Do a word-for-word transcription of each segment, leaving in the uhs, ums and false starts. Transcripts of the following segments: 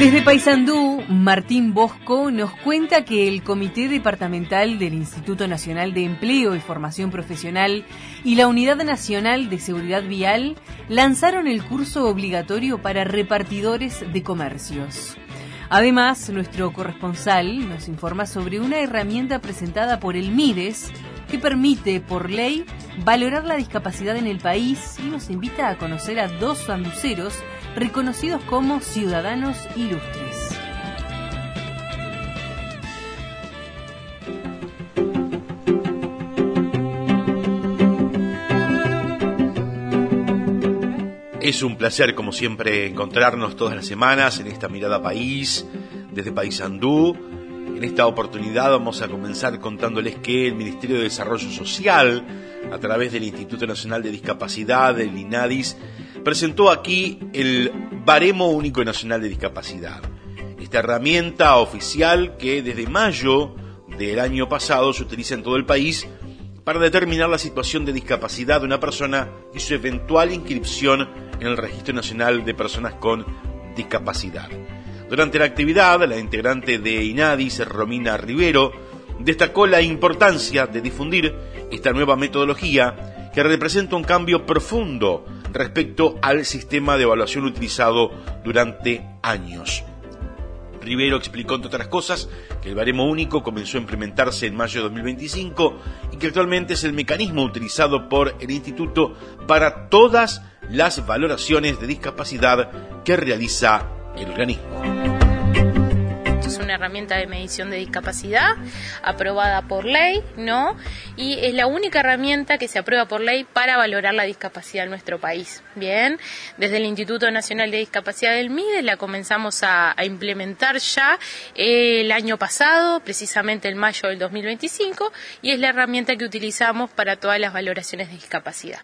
Desde Paysandú, Martín Bosco nos cuenta que el Comité Departamental del Instituto Nacional de Empleo y Formación Profesional y la Unidad Nacional de Seguridad Vial lanzaron el curso obligatorio para repartidores de comercios. Además, nuestro corresponsal nos informa sobre una herramienta presentada por el MIDES que permite, por ley, valorar la discapacidad en el país y nos invita a conocer a dos sanduceros reconocidos como ciudadanos ilustres. Es un placer, como siempre, encontrarnos todas las semanas en esta Mirada País, desde Paysandú. En esta oportunidad vamos a comenzar contándoles que el Ministerio de Desarrollo Social, a través del Instituto Nacional de Discapacidad, del INADIS, presentó aquí el Baremo Único Nacional de Discapacidad. Esta herramienta oficial que desde mayo del año pasado se utiliza en todo el país para determinar la situación de discapacidad de una persona y su eventual inscripción en el Registro Nacional de Personas con Discapacidad. Durante la actividad, la integrante de INADIS, Romina Rivero, destacó la importancia de difundir esta nueva metodología que representa un cambio profundo respecto al sistema de evaluación utilizado durante años. Rivero explicó, entre otras cosas, que el baremo único comenzó a implementarse en mayo de dos mil veinticinco y que actualmente es el mecanismo utilizado por el Instituto para todas las valoraciones de discapacidad que realiza el organismo. Es una herramienta de medición de discapacidad aprobada por ley, ¿no? Y es la única herramienta que se aprueba por ley para valorar la discapacidad en nuestro país. Bien, desde el Instituto Nacional de Discapacidad del MIDES la comenzamos a, a implementar ya el año pasado, precisamente en mayo del dos mil veinticinco, y es la herramienta que utilizamos para todas las valoraciones de discapacidad.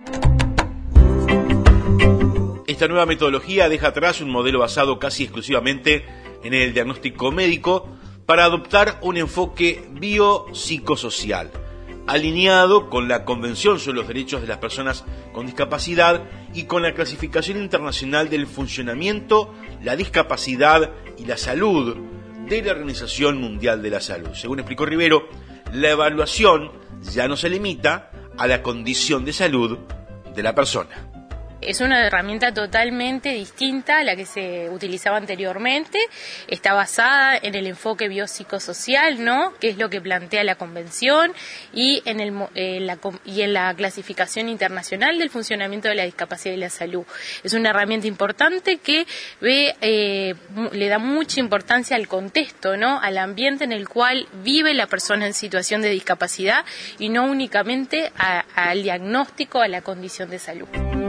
Esta nueva metodología deja atrás un modelo basado casi exclusivamente en el diagnóstico médico para adoptar un enfoque biopsicosocial, alineado con la Convención sobre los Derechos de las Personas con Discapacidad y con la Clasificación Internacional del Funcionamiento, la Discapacidad y la Salud de la Organización Mundial de la Salud. Según explicó Rivero, la evaluación ya no se limita a la condición de salud de la persona. Es una herramienta totalmente distinta a la que se utilizaba anteriormente. Está basada en el enfoque biopsicosocial, ¿no? Que es lo que plantea la Convención y en, el, eh, la, y en la Clasificación Internacional del Funcionamiento de la Discapacidad y la Salud. Es una herramienta importante que ve, eh, le da mucha importancia al contexto, ¿no? Al ambiente en el cual vive la persona en situación de discapacidad y no únicamente a, al diagnóstico, a la condición de salud.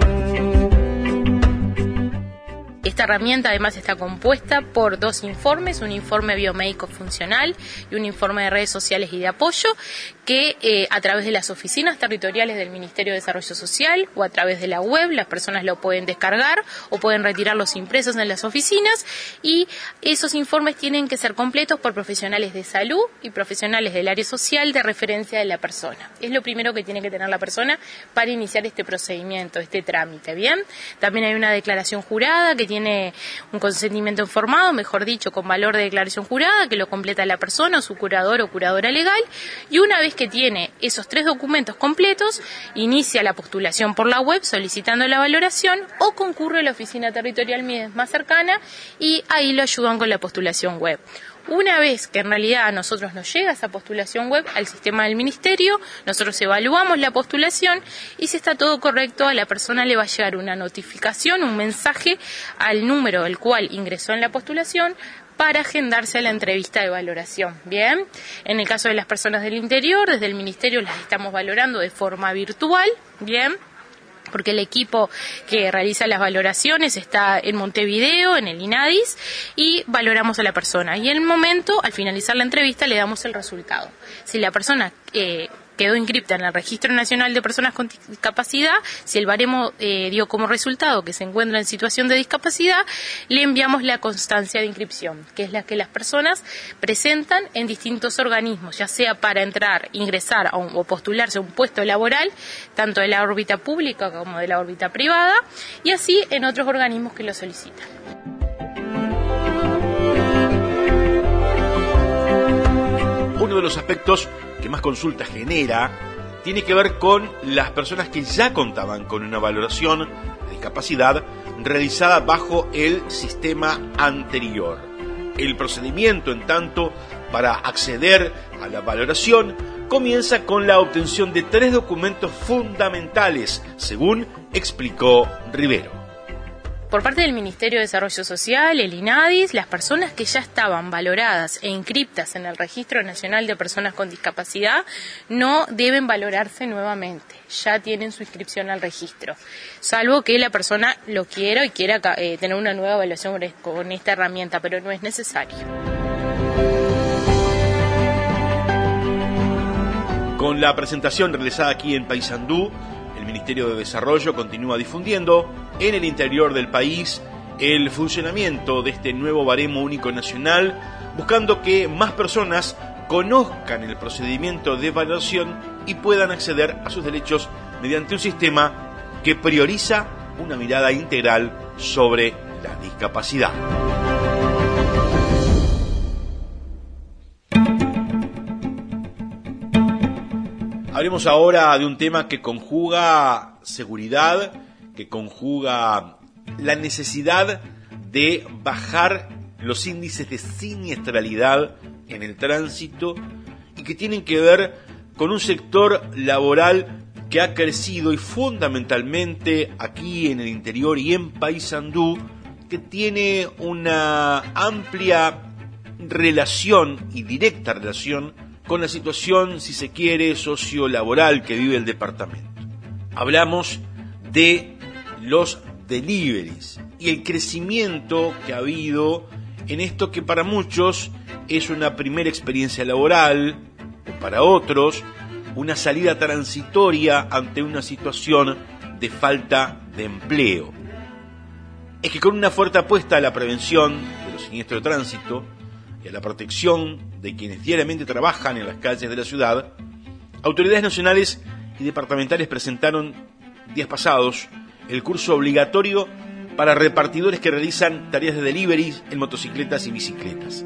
Esta herramienta además está compuesta por dos informes, un informe biomédico funcional y un informe de redes sociales y de apoyo, que eh, a través de las oficinas territoriales del Ministerio de Desarrollo Social o a través de la web las personas lo pueden descargar o pueden retirarlos impresos en las oficinas, y esos informes tienen que ser completos por profesionales de salud y profesionales del área social de referencia de la persona. Es lo primero que tiene que tener la persona para iniciar este procedimiento, este trámite, ¿bien? También hay una declaración jurada que tiene un consentimiento informado, mejor dicho, con valor de declaración jurada, que lo completa la persona o su curador o curadora legal, y una vez que tiene esos tres documentos completos, inicia la postulación por la web solicitando la valoración o concurre a la oficina territorial MIDES más cercana y ahí lo ayudan con la postulación web. Una vez que en realidad a nosotros nos llega esa postulación web al sistema del Ministerio, nosotros evaluamos la postulación y si está todo correcto, a la persona le va a llegar una notificación, un mensaje al número del cual ingresó en la postulación para agendarse a la entrevista de valoración. Bien, en el caso de las personas del interior, desde el Ministerio las estamos valorando de forma virtual, bien, porque el equipo que realiza las valoraciones está en Montevideo, en el INADIS, y valoramos a la persona. Y en el momento, al finalizar la entrevista, le damos el resultado. Si la persona eh, quedó inscripta en el Registro Nacional de Personas con Discapacidad, si el baremo eh, dio como resultado que se encuentra en situación de discapacidad, le enviamos la constancia de inscripción, que es la que las personas presentan en distintos organismos, ya sea para entrar, ingresar a un, o postularse a un puesto laboral, tanto de la órbita pública como de la órbita privada, y así en otros organismos que lo solicitan. los aspectos que más consultas genera tiene que ver con las personas que ya contaban con una valoración de discapacidad realizada bajo el sistema anterior. El procedimiento, en tanto, para acceder a la valoración comienza con la obtención de tres documentos fundamentales, según explicó Rivero. Por parte del Ministerio de Desarrollo Social, el INADIS, las personas que ya estaban valoradas e inscriptas en el Registro Nacional de Personas con Discapacidad no deben valorarse nuevamente, ya tienen su inscripción al registro, salvo que la persona lo quiera y quiera eh, tener una nueva evaluación con esta herramienta, pero no es necesario. Con la presentación realizada aquí en Paysandú, el Ministerio de Desarrollo continúa difundiendo en el interior del país el funcionamiento de este nuevo baremo único nacional, buscando que más personas conozcan el procedimiento de valoración y puedan acceder a sus derechos mediante un sistema que prioriza una mirada integral sobre la discapacidad. Hablemos ahora de un tema que conjuga seguridad, que conjuga la necesidad de bajar los índices de siniestralidad en el tránsito y que tienen que ver con un sector laboral que ha crecido y fundamentalmente aquí en el interior y en Paysandú, que tiene una amplia relación y directa relación con la situación, si se quiere, sociolaboral que vive el departamento. Hablamos de los deliveries y el crecimiento que ha habido en esto que para muchos es una primera experiencia laboral, o para otros una salida transitoria ante una situación de falta de empleo. Es que con una fuerte apuesta a la prevención de los siniestros de tránsito y a la protección de quienes diariamente trabajan en las calles de la ciudad, autoridades nacionales y departamentales presentaron días pasados el curso obligatorio para repartidores que realizan tareas de delivery en motocicletas y bicicletas.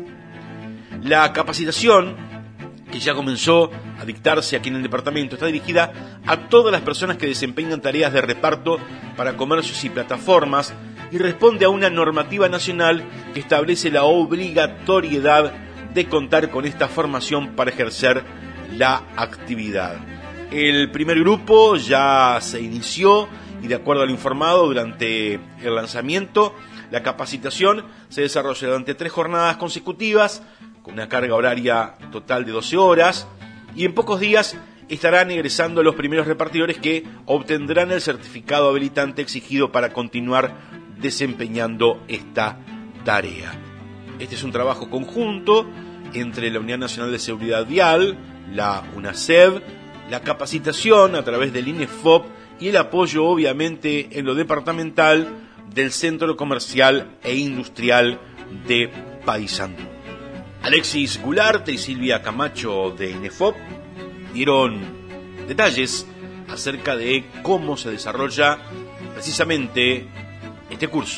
La capacitación, que ya comenzó a dictarse aquí en el departamento, está dirigida a todas las personas que desempeñan tareas de reparto para comercios y plataformas y responde a una normativa nacional que establece la obligatoriedad de contar con esta formación para ejercer la actividad. El primer grupo ya se inició y, de acuerdo al informado durante el lanzamiento, la capacitación se desarrolla durante tres jornadas consecutivas con una carga horaria total de doce horas y en pocos días estarán egresando los primeros repartidores que obtendrán el certificado habilitante exigido para continuar desempeñando esta tarea. Este es un trabajo conjunto entre la Unidad Nacional de Seguridad Vial, la UNASEV, la capacitación a través del INEFOP y el apoyo, obviamente, en lo departamental del Centro Comercial e Industrial de Paysandú. Alexis Gularte y Silvia Camacho de INEFOP dieron detalles acerca de cómo se desarrolla precisamente este curso.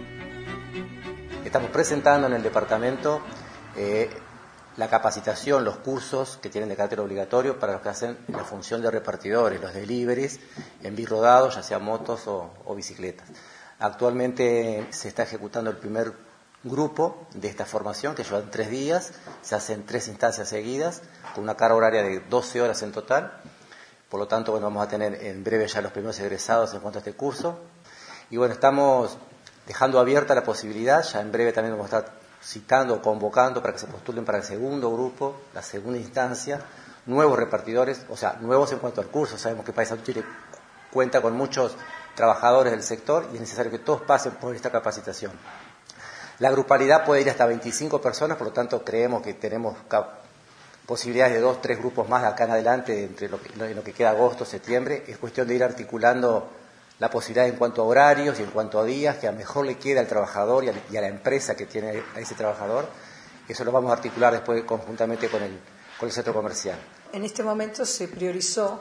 Estamos presentando en el departamento eh, la capacitación, los cursos que tienen de carácter obligatorio para los que hacen la función de repartidores, los deliveries en birrodados, ya sea motos o, o bicicletas. Actualmente se está ejecutando el primer grupo de esta formación que lleva tres días, se hacen tres instancias seguidas con una carga horaria de doce horas en total. Por lo tanto, bueno, vamos a tener en breve ya los primeros egresados en cuanto a este curso. Y bueno, estamos dejando abierta la posibilidad, ya en breve también vamos a estar citando o convocando para que se postulen para el segundo grupo, la segunda instancia, nuevos repartidores, o sea, nuevos en cuanto al curso. Sabemos que Paysandú tiene cuenta con muchos trabajadores del sector y es necesario que todos pasen por esta capacitación. La grupalidad puede ir hasta veinticinco personas, por lo tanto creemos que tenemos posibilidades de dos, tres grupos más de acá en adelante, entre lo que, en lo que queda agosto, septiembre. Es cuestión de ir articulando la posibilidad en cuanto a horarios y en cuanto a días que a mejor le queda al trabajador y a, y a la empresa que tiene a ese trabajador. Eso lo vamos a articular después conjuntamente con el, con el centro comercial. En este momento se priorizó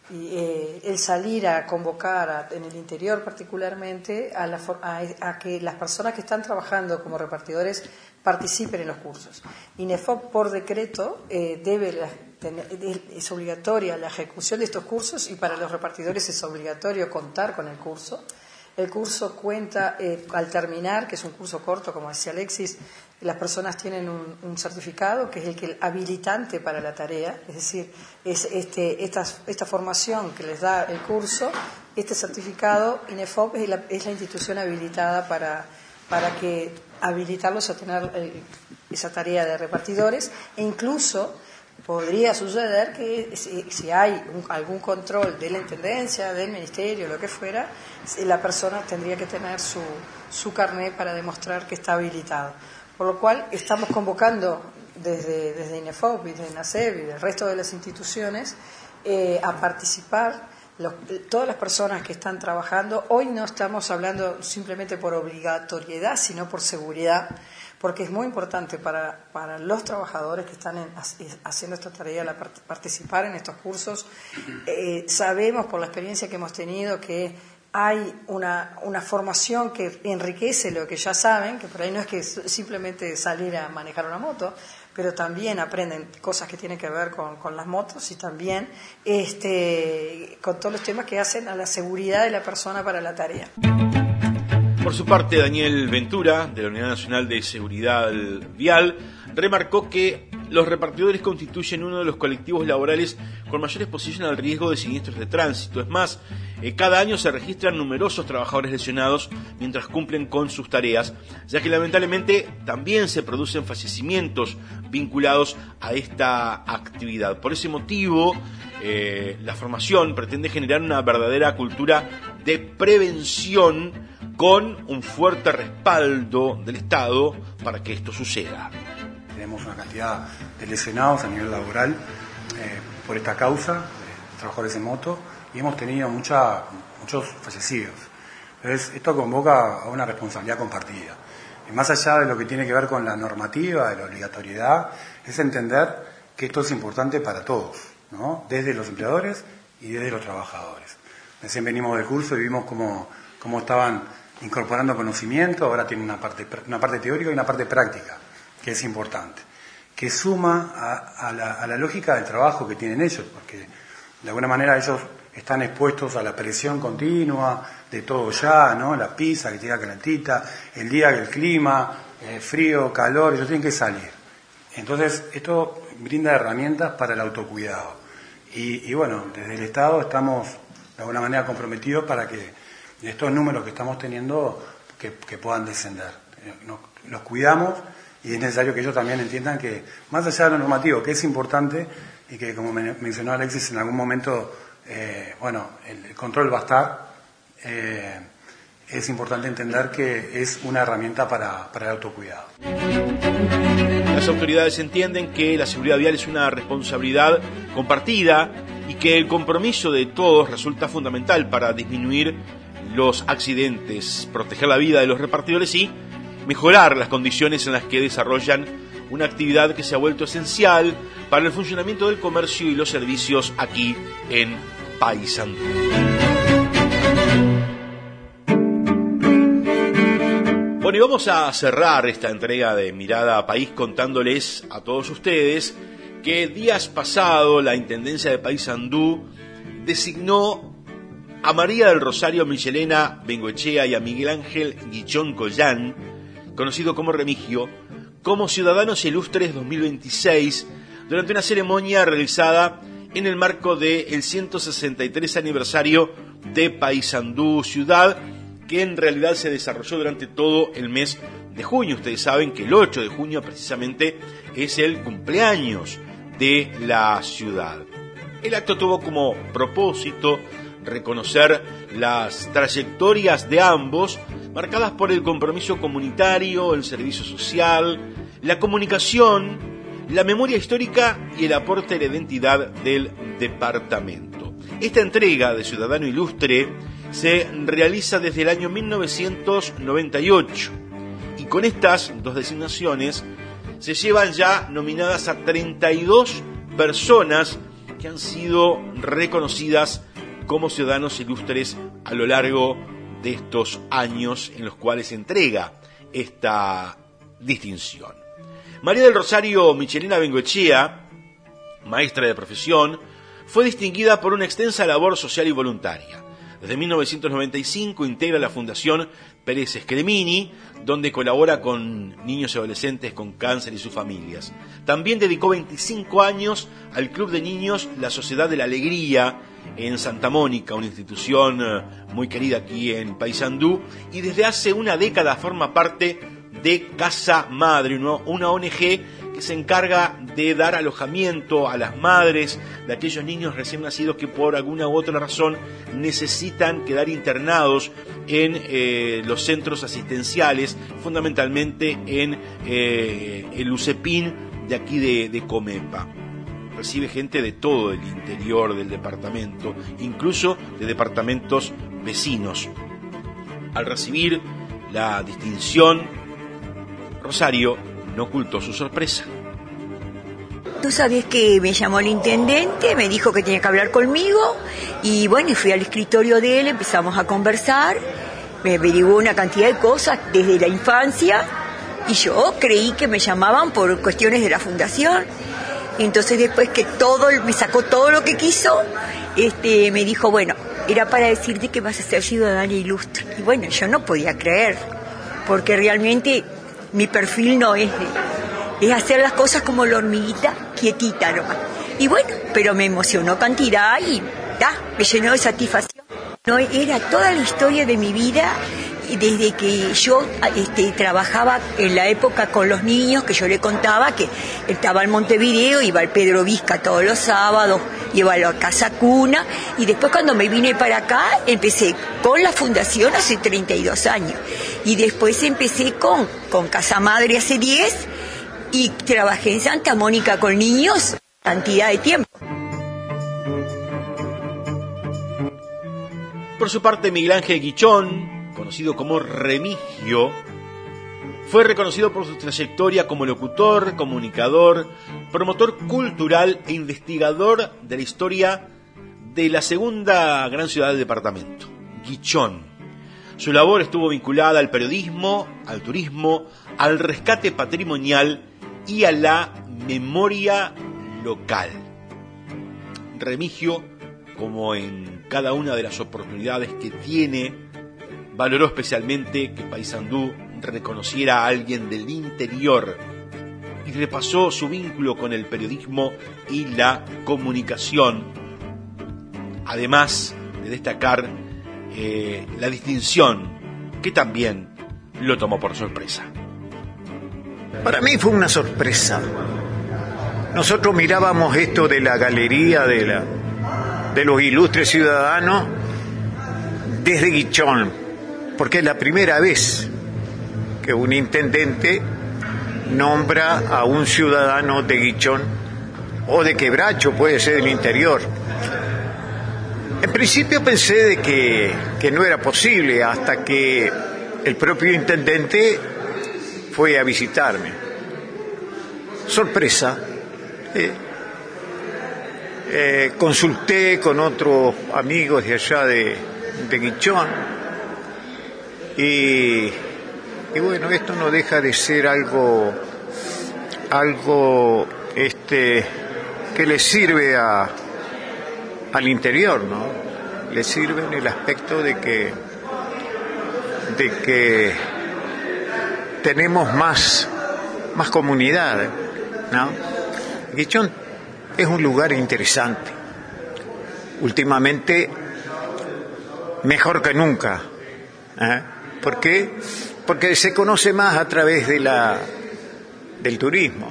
Y, eh, el salir a convocar a, en el interior particularmente a, la, a, a que las personas que están trabajando como repartidores participen en los cursos. INEFOP por decreto eh, debe la, tener, es obligatoria la ejecución de estos cursos y para los repartidores es obligatorio contar con el curso. El curso cuenta, eh, al terminar, que es un curso corto, como decía Alexis, las personas tienen un, un certificado que es el que habilitante para la tarea, es decir, es este, esta, esta formación que les da el curso, este certificado, INEFOP es la, es la institución habilitada para, para que habilitarlos a tener el, esa tarea de repartidores, e incluso podría suceder que si, si hay un, algún control de la Intendencia, del Ministerio, lo que fuera, la persona tendría que tener su, su carnet para demostrar que está habilitado. Por lo cual estamos convocando desde, desde INEFOP y desde NACEB y del resto de las instituciones eh, a participar los, todas las personas que están trabajando. Hoy no estamos hablando simplemente por obligatoriedad, sino por seguridad, porque es muy importante para, para los trabajadores que están en, haciendo esta tarea, la, participar en estos cursos. Eh, sabemos por la experiencia que hemos tenido que hay una, una formación que enriquece lo que ya saben, que por ahí no es que simplemente salir a manejar una moto, pero también aprenden cosas que tienen que ver con, con las motos y también este, con todos los temas que hacen a la seguridad de la persona para la tarea. Por su parte, Daniel Ventura, de la Unidad Nacional de Seguridad Vial, remarcó que los repartidores constituyen uno de los colectivos laborales con mayor exposición al riesgo de siniestros de tránsito. Es más, eh, cada año se registran numerosos trabajadores lesionados mientras cumplen con sus tareas, ya que lamentablemente también se producen fallecimientos vinculados a esta actividad. Por ese motivo, eh, la formación pretende generar una verdadera cultura de prevención con un fuerte respaldo del Estado para que esto suceda. Tenemos una cantidad de lesionados a nivel laboral eh, por esta causa, de trabajadores en moto, y hemos tenido mucha, muchos fallecidos. Entonces, esto convoca a una responsabilidad compartida. Y más allá de lo que tiene que ver con la normativa, de la obligatoriedad, es entender que esto es importante para todos, ¿no? Desde los empleadores y desde los trabajadores. Recién venimos del curso y vimos cómo, cómo estaban incorporando conocimiento, ahora tienen una parte, una parte teórica y una parte práctica, que es importante, que suma a, a, la, a la lógica del trabajo que tienen ellos, porque de alguna manera ellos están expuestos a la presión continua de todo ya, ¿no? La pizza que llega calentita, el día, el clima, eh, frío, calor, ellos tienen que salir. Entonces, esto brinda herramientas para el autocuidado. Y, y bueno, desde el Estado estamos de alguna manera comprometidos para que estos números que estamos teniendo que, que puedan descender. Nos, los cuidamos y es necesario que ellos también entiendan que, más allá de lo normativo, que es importante y que, como mencionó Alexis, en algún momento, eh, bueno, el, el control va a estar, eh, es importante entender que es una herramienta para, para el autocuidado. Las autoridades entienden que la seguridad vial es una responsabilidad compartida y que el compromiso de todos resulta fundamental para disminuir los accidentes, proteger la vida de los repartidores y mejorar las condiciones en las que desarrollan una actividad que se ha vuelto esencial para el funcionamiento del comercio y los servicios aquí en Paysandú. Bueno, y vamos a cerrar esta entrega de Mirada a País contándoles a todos ustedes que días pasado la Intendencia de Paysandú designó a María del Rosario Michelena Bengoechea y a Miguel Ángel Guichón Collán, conocido como Remigio, como Ciudadanos Ilustres dos mil veintiséis, durante una ceremonia realizada en el marco del ciento sesenta y tres aniversario de Paysandú Ciudad, que en realidad se desarrolló durante todo el mes de junio. Ustedes saben que el ocho de junio precisamente es el cumpleaños de la ciudad. El acto tuvo como propósito reconocer las trayectorias de ambos, marcadas por el compromiso comunitario, el servicio social, la comunicación, la memoria histórica y el aporte a la identidad del departamento. Esta entrega de Ciudadano Ilustre se realiza desde el año mil novecientos noventa y ocho y con estas dos designaciones se llevan ya nominadas a treinta y dos personas que han sido reconocidas como ciudadanos ilustres a lo largo de estos años en los cuales se entrega esta distinción. María del Rosario Michelena Bengoechea, maestra de profesión, fue distinguida por una extensa labor social y voluntaria. Desde mil novecientos noventa y cinco integra la Fundación Pérez Scremini, donde colabora con niños y adolescentes con cáncer y sus familias. También dedicó veinticinco años al Club de Niños La Sociedad de la Alegría en Santa Mónica, una institución muy querida aquí en Paysandú, y desde hace una década forma parte de Casa Madre, una O N G que se encarga de dar alojamiento a las madres de aquellos niños recién nacidos que por alguna u otra razón necesitan quedar internados en eh, los centros asistenciales, fundamentalmente en eh, el UCEPIN de aquí de, de Comepa. Recibe gente de todo el interior del departamento, incluso de departamentos vecinos. Al recibir la distinción, Rosario no ocultó su sorpresa. Tú sabes que me llamó el intendente, me dijo que tenía que hablar conmigo y bueno, fui al escritorio de él, empezamos a conversar, me averiguó una cantidad de cosas desde la infancia y yo creí que me llamaban por cuestiones de la fundación. Entonces después que todo, me sacó todo lo que quiso, este, me dijo, bueno, era para decirte que vas a ser ciudadana ilustre. Y bueno, yo no podía creer, porque realmente mi perfil no es de, es hacer las cosas como la hormiguita, quietita nomás. Y bueno, pero me emocionó cantidad y da, me llenó de satisfacción. No, era toda la historia de mi vida, desde que yo este, trabajaba en la época con los niños, que yo le contaba que estaba en Montevideo, iba al Pedro Vizca todos los sábados, iba a la Casa Cuna, y después cuando me vine para acá, empecé con la fundación hace treinta y dos años, y después empecé con, con Casa Madre hace diez, y trabajé en Santa Mónica con niños cantidad de tiempo. Por su parte, Miguel Ángel Guichón, conocido como Remigio, fue reconocido por su trayectoria como locutor, comunicador, promotor cultural e investigador de la historia de la segunda gran ciudad del departamento, Guichón. Su labor estuvo vinculada al periodismo, al turismo, al rescate patrimonial y a la memoria local. Remigio, como en cada una de las oportunidades que tiene, valoró especialmente que Paysandú reconociera a alguien del interior y repasó su vínculo con el periodismo y la comunicación, además de destacar eh, la distinción que también lo tomó por sorpresa. Para mí fue una sorpresa. Nosotros mirábamos esto de la galería de, la, de los ilustres ciudadanos desde Guichón, porque es la primera vez que un intendente nombra a un ciudadano de Guichón o de Quebracho, puede ser del interior. En principio pensé de que, que no era posible hasta que el propio intendente fue a visitarme. Sorpresa. Eh, eh, consulté con otros amigos de allá de, de Guichón y, y bueno, esto no deja de ser algo algo este que le sirve a al interior, ¿no? Le sirve en el aspecto de que de que tenemos más más comunidad, ¿no? Guichón es un lugar interesante. Últimamente mejor que nunca. ¿Eh? ¿Por qué? Porque se conoce más a través de la del turismo.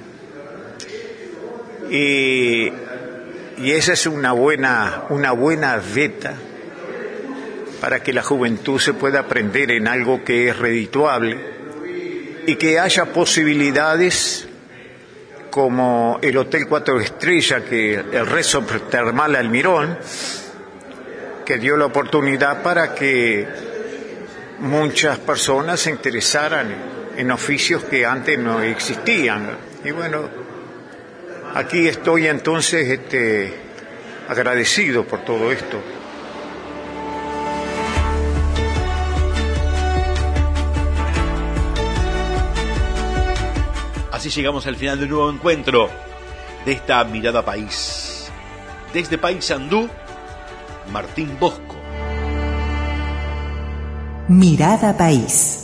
Y, y esa es una buena, una buena veta para que la juventud se pueda aprender en algo que es redituable y que haya posibilidades como el Hotel Cuatro Estrellas, que el Resort Termal Almirón, que dio la oportunidad para que muchas personas se interesaran en oficios que antes no existían. Y bueno, aquí estoy entonces este, agradecido por todo esto. Así llegamos al final de un nuevo encuentro de esta Mirada País. Desde Paysandú, Martín Bosco. Mirada País.